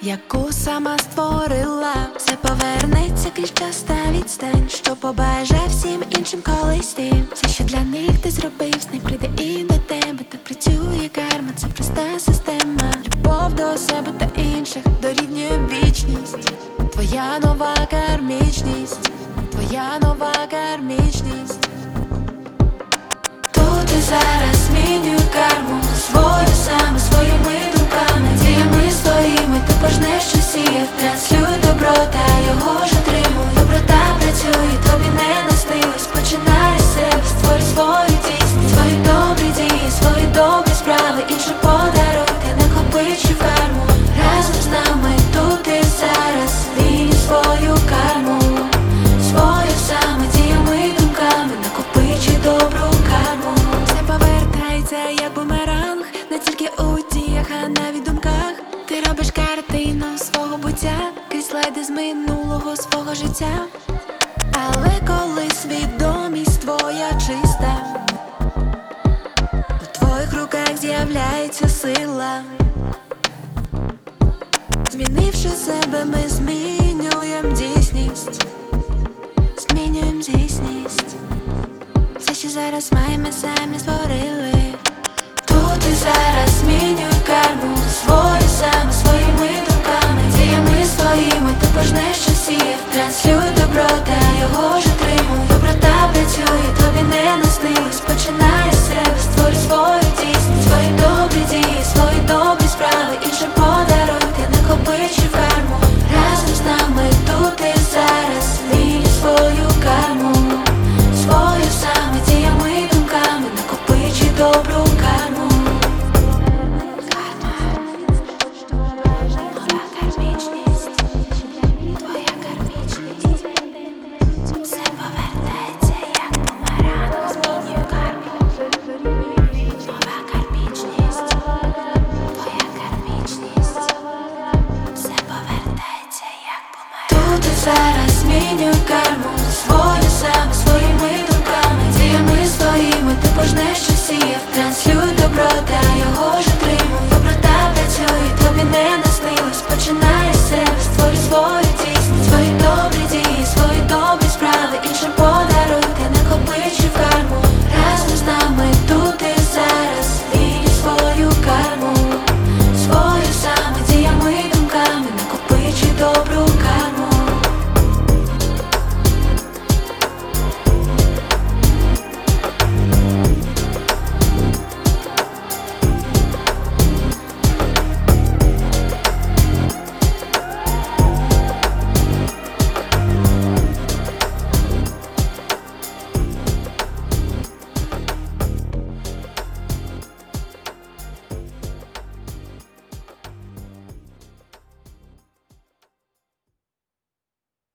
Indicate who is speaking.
Speaker 1: яку сама створила. Все повернеться крізь час та відстань, що побаже всім іншим колись ти. Все, що для них ти зробив, не прийде і до тебе. Так працює карма, це проста система. Любов до себе та інших дорівнює вічність. Твоя нова кармічність, твоя нова кармічність. Тут і зараз змінюй карму свою саме, своїми думками, діями своїми. Ти пожнеш, що сіяв, транслюй добро та його ж отримуй. Доброта працює, тобі не наснилось. Починай з себе, створюй свою дійсність, свої добрі дії, свої добрі справи, інші подарунки, накопичуй карму. Разом з нами тут і зараз змінюй свою карму свою саме, діями, думками, накопичуй добру карму. Все повертається як бумеранг, не тільки у діях, а навіть думках. Ти робиш картину свого буття крізь слайди з минулого свого життя. Але коли свідомість твоя чиста, у твоїх руках з'являється сила. Змінивши себе, ми змінюємо дійсність. Змінюємо дійсність. Все, що зараз маємо, самі створили. Тут і зараз